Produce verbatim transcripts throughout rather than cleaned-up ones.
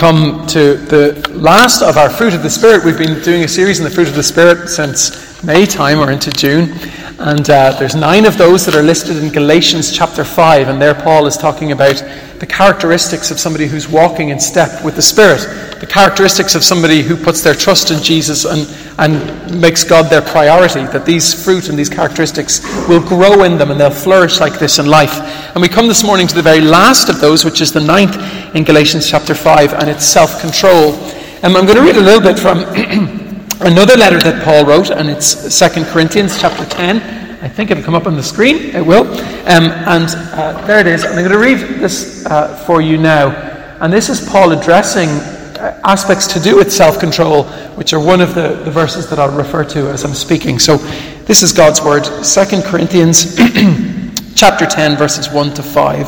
come to the last of our Fruit of the Spirit. We've been doing a series on the Fruit of the Spirit since May time or into June. And uh, there's nine of those that are listed in Galatians chapter five. And there Paul is talking about the characteristics of somebody who's walking in step with the Spirit. The characteristics of somebody who puts their trust in Jesus and, and makes God their priority. That these fruit and these characteristics will grow in them and they'll flourish like this in life. And we come this morning to the very last of those, which is the ninth in Galatians chapter five. And it's self-control. And I'm going to read a little bit from another letter that Paul wrote, and it's Second Corinthians chapter ten. I think it'll come up on the screen. It will. Um, and uh, there it is. And I'm going to read this uh, for you now. And this is Paul addressing uh, aspects to do with self-control, which are one of the, the verses that I'll refer to as I'm speaking. So this is God's word. Second Corinthians chapter ten, verses one to five.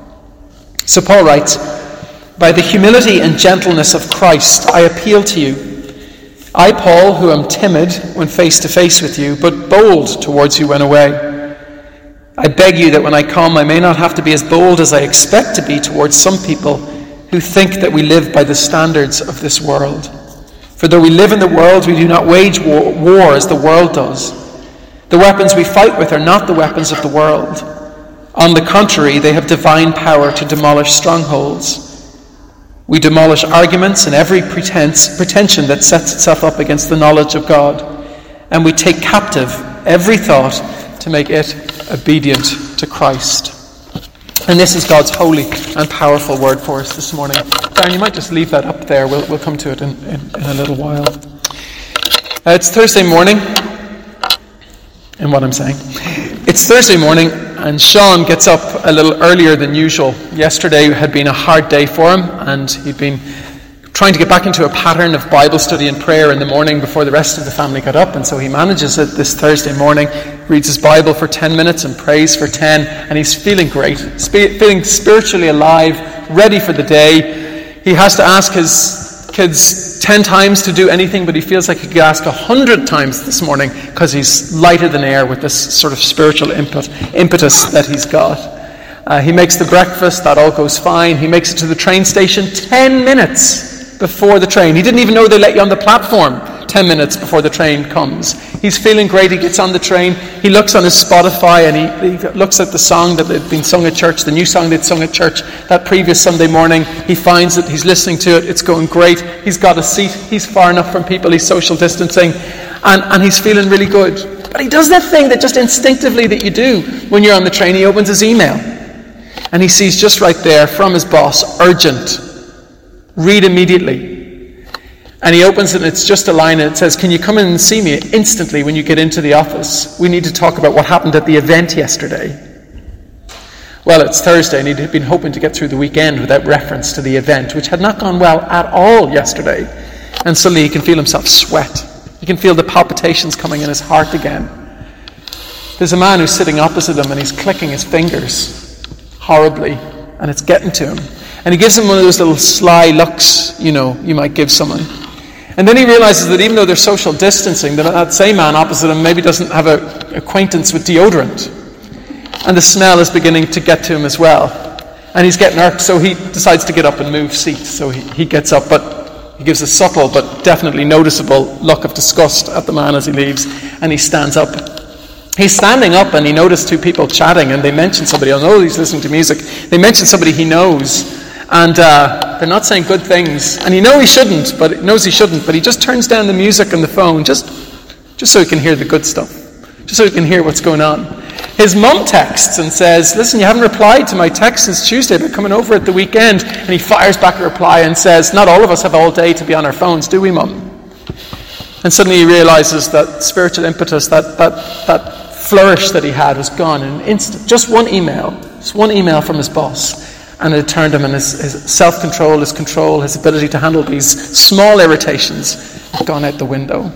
So Paul writes, "By the humility and gentleness of Christ, I appeal to you. I, Paul, who am timid when face to face with you, but bold towards you when away. I beg you that when I come, I may not have to be as bold as I expect to be towards some people who think that we live by the standards of this world. For though we live in the world, we do not wage war, war as the world does. The weapons we fight with are not the weapons of the world. On the contrary, they have divine power to demolish strongholds. We demolish arguments and every pretense, pretension that sets itself up against the knowledge of God. And we take captive every thought to make it obedient to Christ." And this is God's holy and powerful word for us this morning. Darren, you might just leave that up there. We'll, we'll come to it in, in, in a little while. Uh, it's Thursday morning. And what I'm saying. It's Thursday morning, and Sean gets up a little earlier than usual. Yesterday had been a hard day for him, and he'd been trying to get back into a pattern of Bible study and prayer in the morning before the rest of the family got up, and so he manages it this Thursday morning, reads his Bible for ten minutes and prays for ten, and he's feeling great, sp- feeling spiritually alive, ready for the day. He has to ask his kids ten times to do anything, but he feels like he could ask a hundred times this morning because he's lighter than air with this sort of spiritual input, impetus that he's got. Uh, he makes the breakfast, that all goes fine. He makes it to the train station ten minutes before the train. He didn't even know they let you on the platform ten minutes before the train comes. He's feeling great. He gets on the train. He looks on his Spotify and he, he looks at the song that had been sung at church, the new song they'd sung at church that previous Sunday morning. He finds it. He's listening to it. It's going great. He's got a seat. He's far enough from people. He's social distancing. And, and he's feeling really good. But he does that thing that just instinctively that you do when you're on the train. He opens his email. And he sees just right there from his boss, urgent. Read immediately. And he opens it and it's just a line and it says, "Can you come in and see me instantly when you get into the office? We need to talk about what happened at the event yesterday." Well, it's Thursday and he'd been hoping to get through the weekend without reference to the event, which had not gone well at all yesterday. And suddenly he can feel himself sweat. He can feel the palpitations coming in his heart again. There's a man who's sitting opposite him and he's clicking his fingers horribly and it's getting to him. And he gives him one of those little sly looks, you know, you might give someone. And then he realizes that even though they're social distancing, that that same man opposite him maybe doesn't have an acquaintance with deodorant. And the smell is beginning to get to him as well. And he's getting irked, so he decides to get up and move seats. So he, he gets up, but he gives a subtle but definitely noticeable look of disgust at the man as he leaves. And he stands up. He's standing up and he noticed two people chatting and they mention somebody. I know he's listening to music. They mention somebody he knows. And uh, they're not saying good things. And he knows he shouldn't, but he knows he shouldn't. But he just turns down the music on the phone just, just so he can hear the good stuff. Just so he can hear what's going on. His mum texts and says, "Listen, you haven't replied to my text since Tuesday about coming over at the weekend." And he fires back a reply and says, "Not all of us have all day to be on our phones, do we, Mum?" And suddenly he realizes that spiritual impetus, that, that, that flourish that he had was gone in an instant. Just one email. Just one email from his boss. And it turned him, and his, his self-control, his control, his ability to handle these small irritations had gone out the window.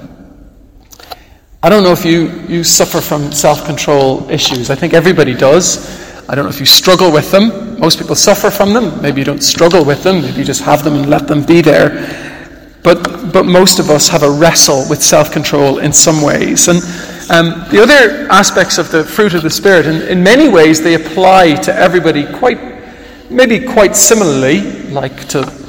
I don't know if you, you suffer from self-control issues. I think everybody does. I don't know if you struggle with them. Most people suffer from them. Maybe you don't struggle with them. Maybe you just have them and let them be there. But but most of us have a wrestle with self-control in some ways. And um, the other aspects of the fruit of the Spirit, in, in many ways, they apply to everybody quite maybe quite similarly, like to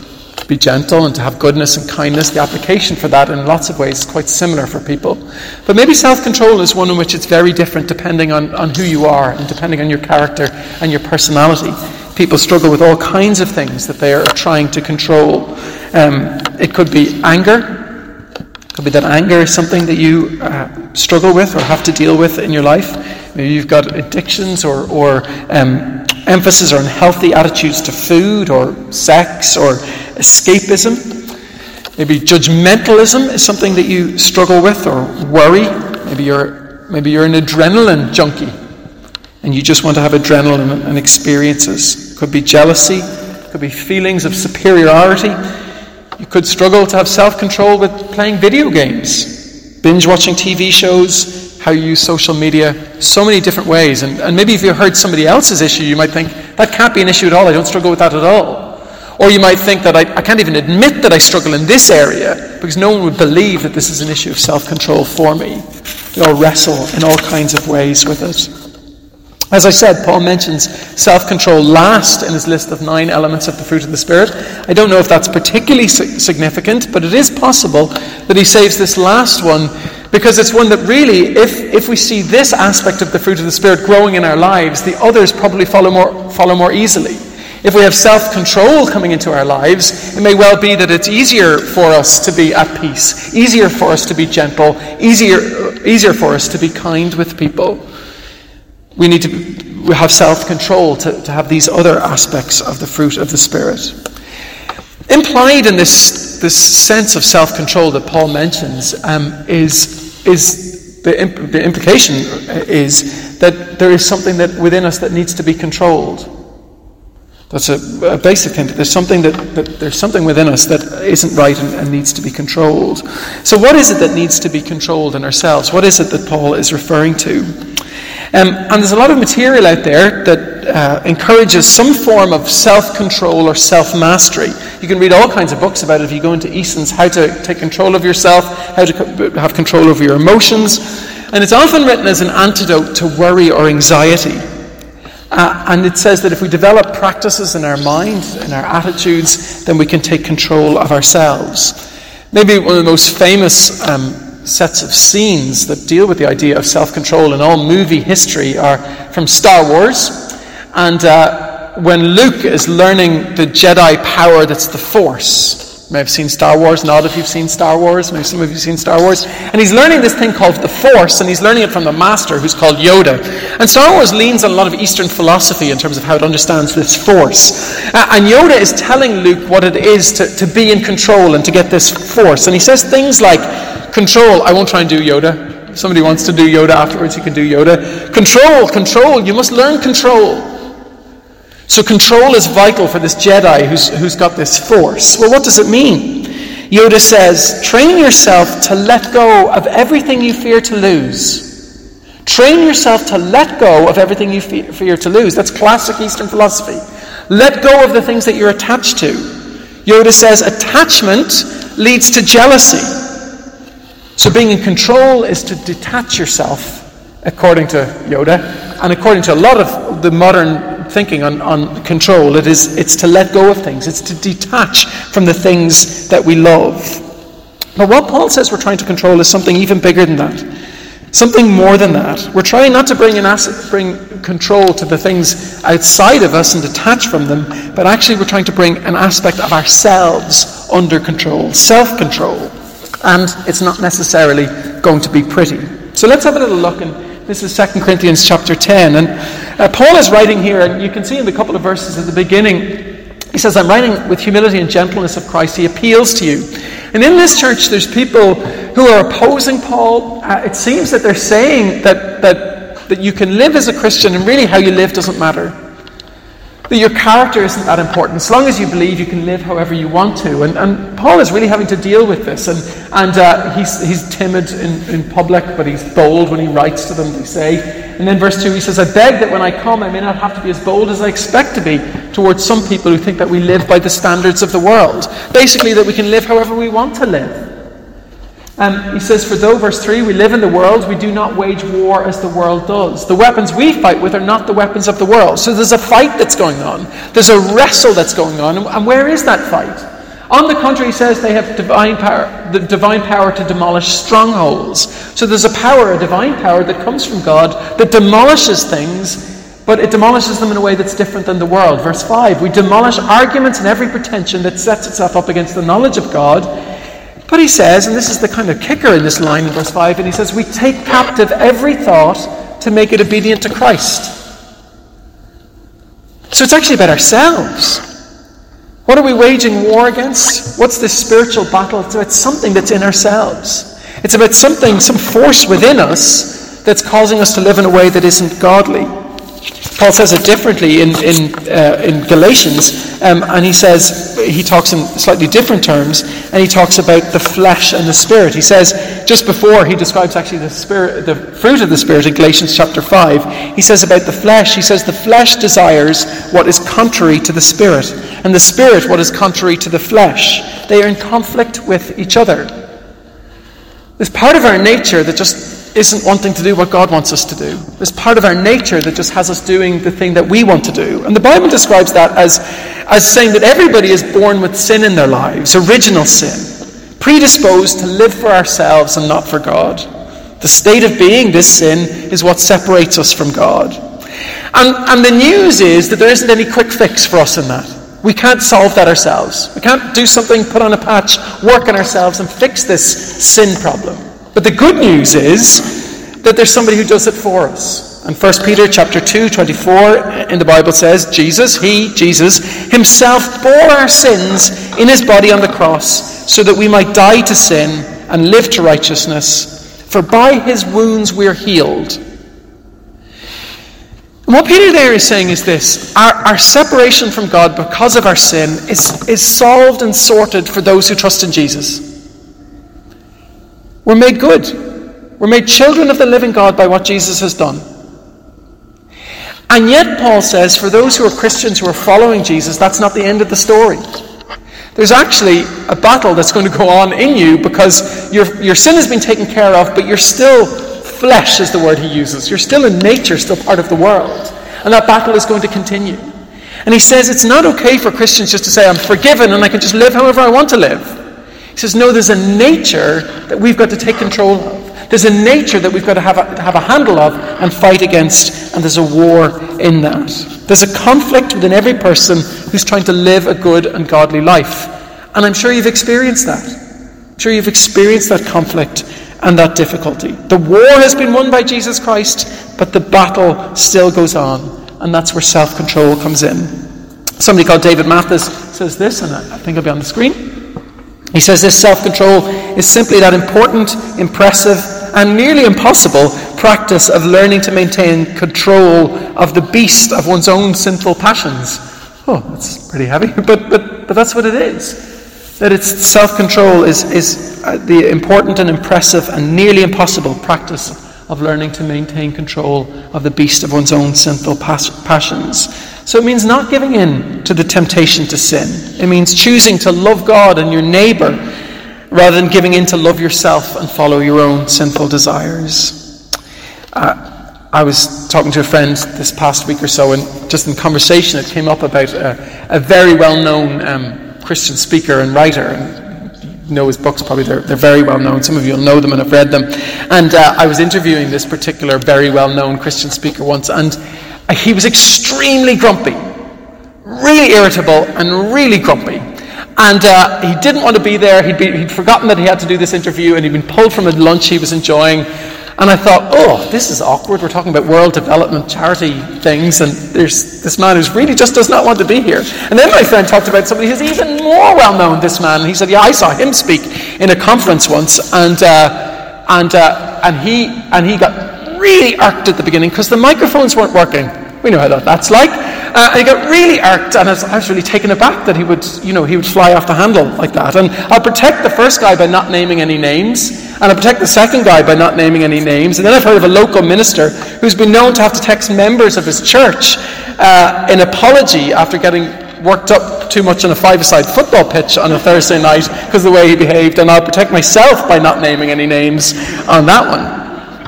be gentle and to have goodness and kindness. The application for that in lots of ways is quite similar for people. But maybe self-control is one in which it's very different depending on, on who you are and depending on your character and your personality. People struggle with all kinds of things that they are trying to control. Um, it could be anger. It could be that anger is something that you uh, struggle with or have to deal with in your life. Maybe you've got addictions or, or um, emphasis or unhealthy attitudes to food or sex or escapism. Maybe judgmentalism is something that you struggle with or worry. Maybe you're maybe you're an adrenaline junkie and you just want to have adrenaline and experiences. It could be jealousy. It could be feelings of superiority. You could struggle to have self-control with playing video games, binge watching T V shows, how you use social media, so many different ways. And, and maybe if you heard somebody else's issue, you might think, that can't be an issue at all. I don't struggle with that at all. Or you might think that I, I can't even admit that I struggle in this area because no one would believe that this is an issue of self-control for me. We all wrestle in all kinds of ways with it. As I said, Paul mentions self-control last in his list of nine elements of the fruit of the Spirit. I don't know if that's particularly significant, but it is possible that he saves this last one because it's one that really, if, if we see this aspect of the fruit of the Spirit growing in our lives, the others probably follow more, follow more easily. If we have self-control coming into our lives, it may well be that it's easier for us to be at peace, easier for us to be gentle, easier, easier for us to be kind with people. We need to have self-control to, to have these other aspects of the fruit of the Spirit. Implied in this, this sense of self-control that Paul mentions um, is, is the, imp- the implication is that there is something that within us that needs to be controlled. That's a, a basic hint. There's something that, that there's something within us that isn't right and, and needs to be controlled. So what is it that needs to be controlled in ourselves? What is it that Paul is referring to? Um, and there's a lot of material out there that uh, encourages some form of self-control or self-mastery. You can read all kinds of books about it if you go into Easton's How to Take Control of Yourself, How to co- have Control over Your Emotions. And it's often written as an antidote to worry or anxiety. Uh, and it says that if we develop practices in our mind, in our attitudes, then we can take control of ourselves. Maybe one of the most famous um, sets of scenes that deal with the idea of self-control in all movie history are from Star Wars. And uh, when Luke is learning the Jedi power that's the Force. You may have seen Star Wars, nod if you've seen Star Wars, maybe some of you have seen Star Wars. And he's learning this thing called the Force, and he's learning it from the Master, who's called Yoda. And Star Wars leans on a lot of Eastern philosophy in terms of how it understands this Force. Uh, and Yoda is telling Luke what it is to, to be in control and to get this Force. And he says things like, control, I won't try and do Yoda. If somebody wants to do Yoda afterwards, you can do Yoda. Control, control, you must learn control. So control is vital for this Jedi who's, who's got this Force. Well, what does it mean? Yoda says, train yourself to let go of everything you fear to lose. Train yourself to let go of everything you fe- fear to lose. That's classic Eastern philosophy. Let go of the things that you're attached to. Yoda says attachment leads to jealousy. So being in control is to detach yourself, according to Yoda, and according to a lot of the modern thinking on, on control, it is it's to let go of things. It's to detach from the things that we love. But what Paul says we're trying to control is something even bigger than that. Something more than that. We're trying not to bring, an as- bring control to the things outside of us and detach from them, but actually we're trying to bring an aspect of ourselves under control, self-control. And it's not necessarily going to be pretty. So let's have a little look, and this is Second Corinthians chapter ten. And uh, Paul is writing here, and you can see in the couple of verses at the beginning, he says, I'm writing with humility and gentleness of Christ. He appeals to you. And in this church, there's people who are opposing Paul. Uh, it seems that they're saying that, that, that you can live as a Christian, and really how you live doesn't matter. That your character isn't that important. As long as you believe, you can live however you want to. And, and Paul is really having to deal with this. And, and uh, he's, he's timid in, in public, but he's bold when he writes to them, they say. And then verse two, he says, I beg that when I come, I may not have to be as bold as I expect to be towards some people who think that we live by the standards of the world. Basically, that we can live however we want to live. Um, he says, for though, verse three, we live in the world, we do not wage war as the world does. The weapons we fight with are not the weapons of the world. So there's a fight that's going on. There's a wrestle that's going on. And where is that fight? On the contrary, he says they have divine power, the divine power to demolish strongholds. So there's a power, a divine power that comes from God that demolishes things, but it demolishes them in a way that's different than the world. Verse five, we demolish arguments and every pretension that sets itself up against the knowledge of God. But he says, and this is the kind of kicker in this line in verse five, and he says, we take captive every thought to make it obedient to Christ. So it's actually about ourselves. What are we waging war against? What's this spiritual battle? It's about something that's in ourselves. It's about something, some force within us that's causing us to live in a way that isn't godly. Paul says it differently in in, uh, in Galatians, um, and he says, he talks in slightly different terms, and he talks about the flesh and the spirit. He says, just before he describes actually the spirit, the fruit of the Spirit in Galatians chapter five, he says about the flesh, he says the flesh desires what is contrary to the Spirit, and the Spirit what is contrary to the flesh. They are in conflict with each other. There's part of our nature that just isn't wanting to do what God wants us to do. There's part of our nature that just has us doing the thing that we want to do. And the Bible describes that as, as saying that everybody is born with sin in their lives, original sin, predisposed to live for ourselves and not for God. The state of being, this sin, is what separates us from God. And, and the news is that there isn't any quick fix for us in that. We can't solve that ourselves. We can't do something, put on a patch, work on ourselves and fix this sin problem. But the good news is that there's somebody who does it for us. And First Peter chapter two, twenty-four in the Bible says, Jesus, he, Jesus, himself bore our sins in his body on the cross so that we might die to sin and live to righteousness. For by his wounds we're healed. And what Peter there is saying is this: our, our separation from God because of our sin is, is solved and sorted for those who trust in Jesus. We're made good. We're made children of the living God by what Jesus has done. And yet, Paul says, for those who are Christians who are following Jesus, that's not the end of the story. There's actually a battle that's going to go on in you because your, your sin has been taken care of, but you're still flesh, is the word he uses. You're still in nature, still part of the world. And that battle is going to continue. And he says it's not okay for Christians just to say, I'm forgiven and I can just live however I want to live. He says, no, there's a nature that we've got to take control of. There's a nature that we've got to have a, have a handle of and fight against, and there's a war in that. There's a conflict within every person who's trying to live a good and godly life. And I'm sure you've experienced that. I'm sure you've experienced that conflict and that difficulty. The war has been won by Jesus Christ, but the battle still goes on, and that's where self-control comes in. Somebody called David Mathis says this, and I think it'll be on the screen. He says this: self-control is simply that important, impressive, and nearly impossible practice of learning to maintain control of the beast of one's own sinful passions. Oh, that's pretty heavy, but but but that's what it is. That it's self-control is is the important and impressive and nearly impossible practice of learning to maintain control of the beast of one's own sinful pas- passions. So it means not giving in to the temptation to sin. It means choosing to love God and your neighbour rather than giving in to love yourself and follow your own sinful desires. Uh, I was talking to a friend this past week or so, and just in conversation it came up about a, a very well-known um, Christian speaker and writer. And you know his books, probably they're, they're very well-known. Some of you will know them and have read them. And uh, I was interviewing this particular very well-known Christian speaker once, and he was extremely grumpy, really irritable and really grumpy. And uh, he didn't want to be there. He'd, be, he'd forgotten that he had to do this interview, and he'd been pulled from a lunch he was enjoying. And I thought, oh, this is awkward. We're talking about world development charity things, and there's this man who really just does not want to be here. And then my friend talked about somebody who's even more well-known, this man. And he said, yeah, I saw him speak in a conference once, and uh, and uh, and he and he got really irked at the beginning because the microphones weren't working. We know how that, that's like. Uh, and he got really irked, and I was, I was really taken aback that he would, you know, he would fly off the handle like that. And I'll protect the first guy by not naming any names, and I'll protect the second guy by not naming any names. And then I've heard of a local minister who's been known to have to text members of his church uh, in apology after getting worked up too much on a five-a-side football pitch on a Thursday night because of the way he behaved. And I'll protect myself by not naming any names on that one.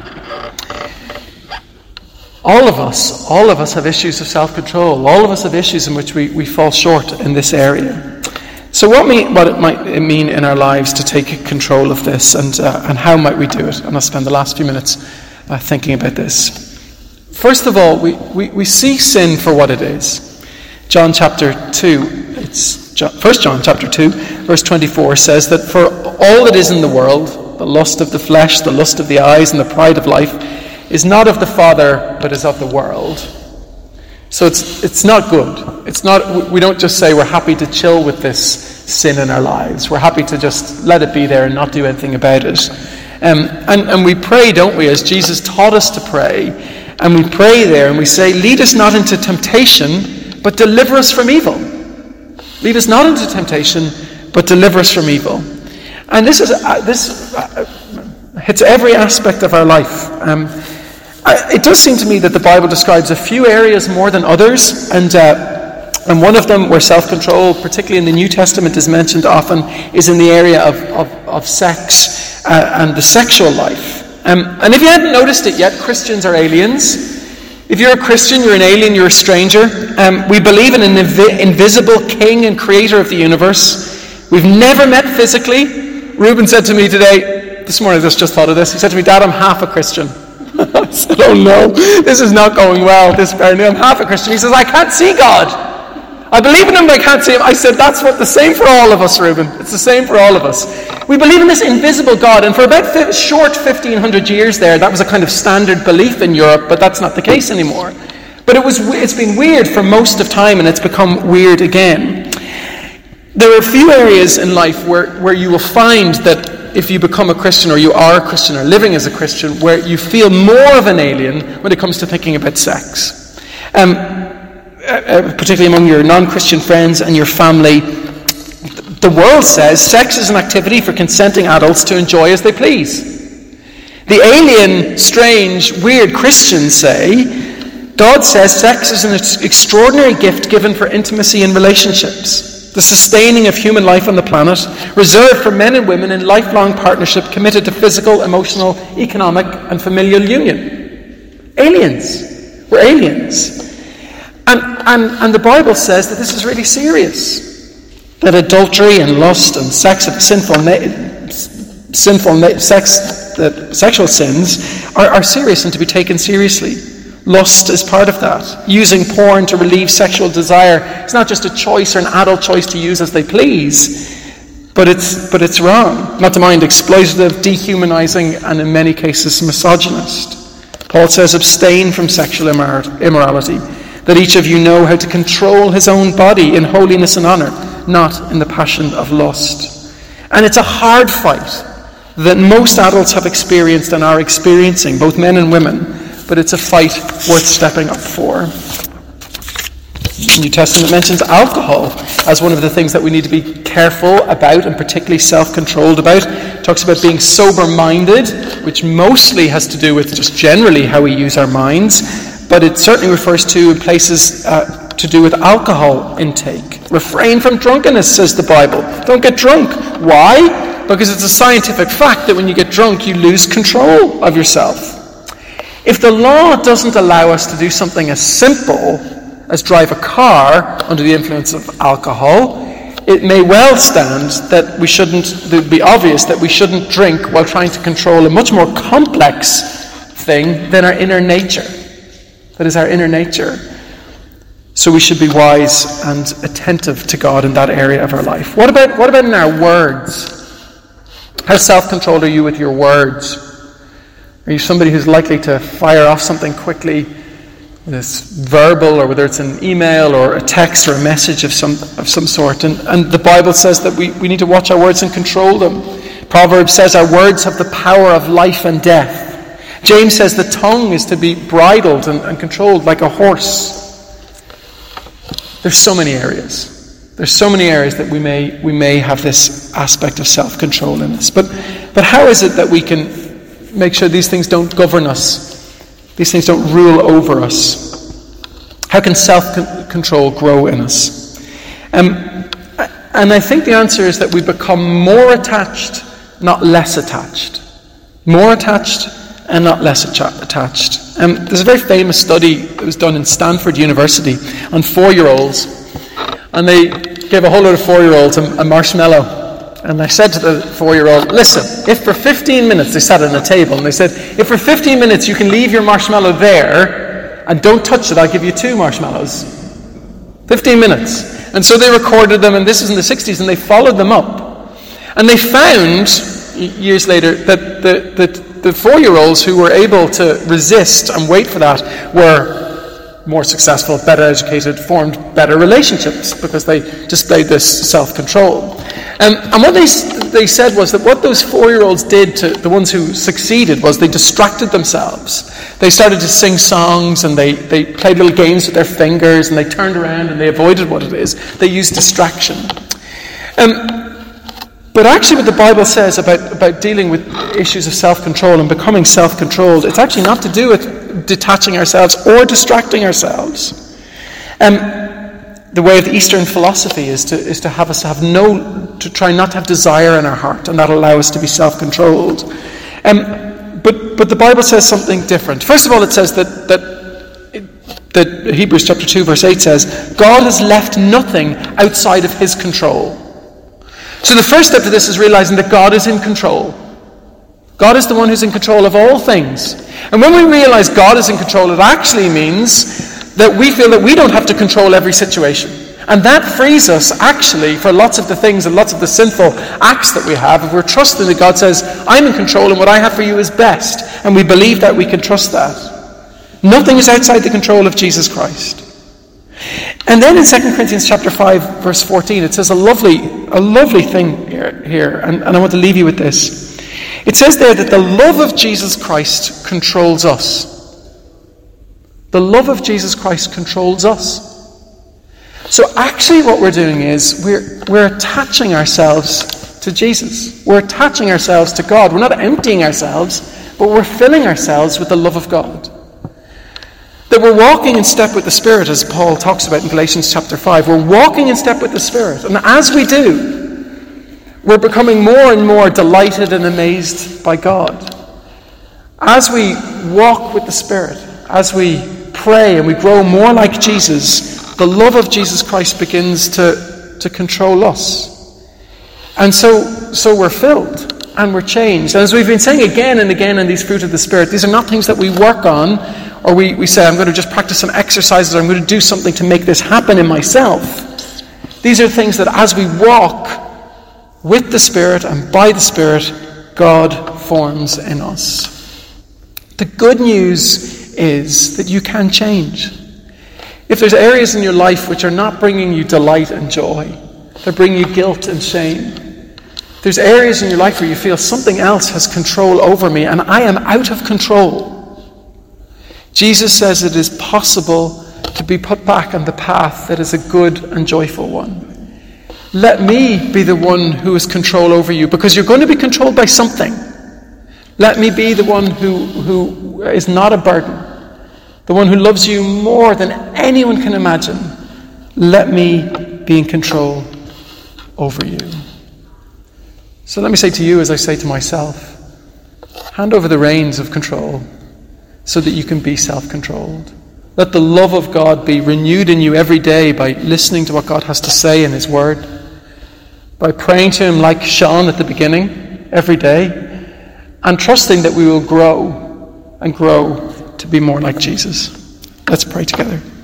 All of us, all of us have issues of self-control. All of us have issues in which we, we fall short in this area. So what, mean, what it might it mean in our lives to take control of this, and uh, and how might we do it? And I'll spend the last few minutes uh, thinking about this. First of all, we, we, we see sin for what it is. John chapter two, it's John, First John chapter two, verse twenty-four says that for all that is in the world, the lust of the flesh, the lust of the eyes, and the pride of life, is not of the Father, but is of the world. So it's it's not good. It's not. We don't just say we're happy to chill with this sin in our lives. We're happy to just let it be there and not do anything about it. Um, and, and we pray, don't we, as Jesus taught us to pray. And we pray there and we say, lead us not into temptation, but deliver us from evil. Lead us not into temptation, but deliver us from evil. And this is uh, this uh, hits every aspect of our life. Um, I, it does seem to me that the Bible describes a few areas more than others, and uh, and one of them where self-control, particularly in the New Testament, is mentioned often, is in the area of, of, of sex uh, and the sexual life. Um, and if you hadn't noticed it yet, Christians are aliens. If you're a Christian, you're an alien, you're a stranger. Um, we believe in an invi- invisible king and creator of the universe. We've never met physically. Reuben said to me today, this morning I just, just thought of this, he said to me, Dad, I'm half a Christian. I said, oh no, this is not going well, this very new. I'm half a Christian. He says, I can't see God. I believe in him, but I can't see him. I said, that's what the same for all of us, Reuben. It's the same for all of us. We believe in this invisible God, and for about fi- short fifteen hundred years there, that was a kind of standard belief in Europe, but that's not the case anymore. But it was, it's been weird for most of time, and it's become weird again. There are a few areas in life where, where you will find that if you become a Christian, or you are a Christian, or living as a Christian, where you feel more of an alien when it comes to thinking about sex. Um, uh, particularly among your non-Christian friends and your family. The world says sex is an activity for consenting adults to enjoy as they please. The alien, strange, weird Christians say, God says sex is an extraordinary gift given for intimacy and relationships, the sustaining of human life on the planet, reserved for men and women in lifelong partnership committed to physical, emotional, economic, and familial union. Aliens. We're aliens. And, and, and the Bible says that this is really serious. That adultery and lust and sex, sinful, sinful sex, that sexual sins are, are serious and to be taken seriously. Lust is part of that. Using porn to relieve sexual desire. It's not just a choice or an adult choice to use as they please, but it's but it's wrong. Not to mind exploitative, dehumanizing, and in many cases misogynist. Paul says, abstain from sexual immor- immorality, that each of you know how to control his own body in holiness and honor, not in the passion of lust. And it's a hard fight that most adults have experienced and are experiencing, both men and women, but it's a fight worth stepping up for. The New Testament mentions alcohol as one of the things that we need to be careful about and particularly self-controlled about. It talks about being sober-minded, which mostly has to do with just generally how we use our minds, but it certainly refers to places uh, to do with alcohol intake. Refrain from drunkenness, says the Bible. Don't get drunk. Why? Because it's a scientific fact that when you get drunk, you lose control of yourself. If the law doesn't allow us to do something as simple as drive a car under the influence of alcohol, it may well stand that we shouldn't, it would be obvious that we shouldn't drink while trying to control a much more complex thing than our inner nature. That is our inner nature. So we should be wise and attentive to God in that area of our life. What about, what about in our words? How self-controlled are you with your words? Are you somebody who's likely to fire off something quickly, whether it's verbal or whether it's an email or a text or a message of some of some sort? And, and the Bible says that we, we need to watch our words and control them. Proverbs says our words have the power of life and death. James says the tongue is to be bridled and, and controlled like a horse. There's so many areas. There's so many areas that we may we may have this aspect of self-control in us. But but how is it that we can make sure these things don't govern us? These things don't rule over us? How can self-control grow in us? Um, and I think the answer is that we become more attached, not less attached. More attached and not less attached. Um, there's a very famous study that was done in Stanford University on four-year-olds. And they gave a whole lot of four-year-olds a, a marshmallow. And I said to the four-year-old, listen, if for fifteen minutes, they sat at a table, and they said, if for fifteen minutes you can leave your marshmallow there and don't touch it, I'll give you two marshmallows. fifteen minutes. And so they recorded them, and this was in the sixties, and they followed them up. And they found, years later, that the, the, the four-year-olds who were able to resist and wait for that were more successful, better educated, formed better relationships because they displayed this self-control. Um, and what they they said was that what those four-year-olds did to the ones who succeeded was they distracted themselves. They started to sing songs, and they, they played little games with their fingers, and they turned around and they avoided what it is. They used distraction. Um, but actually what the Bible says about, about dealing with issues of self-control and becoming self-controlled, it's actually not to do with detaching ourselves or distracting ourselves. Um, the way of the Eastern philosophy is to is to have us have no, to try not to have desire in our heart, and that allow us to be self-controlled. Um, but but the Bible says something different. First of all, it says that that that Hebrews chapter two verse eight says God has left nothing outside of His control. So the first step to this is realizing that God is in control. God is the one who's in control of all things. And when we realize God is in control, it actually means that we feel that we don't have to control every situation. And that frees us, actually, for lots of the things and lots of the sinful acts that we have, if we're trusting that God says, I'm in control and what I have for you is best. And we believe that, we can trust that. Nothing is outside the control of Jesus Christ. And then in Second Corinthians chapter five, verse fourteen, it says a lovely, a lovely thing here, here and, and I want to leave you with this. It says there that the love of Jesus Christ controls us. The love of Jesus Christ controls us. So actually what we're doing is we're we're attaching ourselves to Jesus. We're attaching ourselves to God. We're not emptying ourselves, but we're filling ourselves with the love of God. That we're walking in step with the Spirit, as Paul talks about in Galatians chapter five. We're walking in step with the Spirit. And as we do, we're becoming more and more delighted and amazed by God. As we walk with the Spirit, as we pray and we grow more like Jesus, the love of Jesus Christ begins to, to control us. And so, so we're filled and we're changed. And as we've been saying again and again in these fruit of the Spirit, these are not things that we work on, or we, we say, I'm going to just practice some exercises, or I'm going to do something to make this happen in myself. These are things that as we walk with the Spirit and by the Spirit, God forms in us. The good news is that you can change. If there's areas in your life which are not bringing you delight and joy, they're bringing you guilt and shame. There's areas in your life where you feel something else has control over me and I am out of control. Jesus says it is possible to be put back on the path that is a good and joyful one. Let me be the one who has control over you, because you're going to be controlled by something. Let me be the one who, who is not a burden, the one who loves you more than anyone can imagine. Let me be in control over you. So let me say to you, as I say to myself, hand over the reins of control so that you can be self-controlled. Let the love of God be renewed in you every day by listening to what God has to say in His Word, by praying to Him like Sean at the beginning every day, and trusting that we will grow and grow to be more like Jesus. Let's pray together.